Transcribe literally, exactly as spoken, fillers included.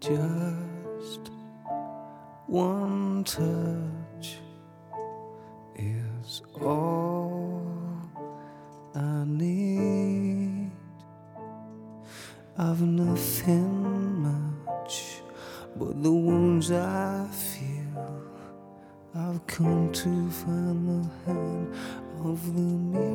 Just one touch is all I need. I've nothing much but the wounds I feel. I've come to find the hand of the mirror.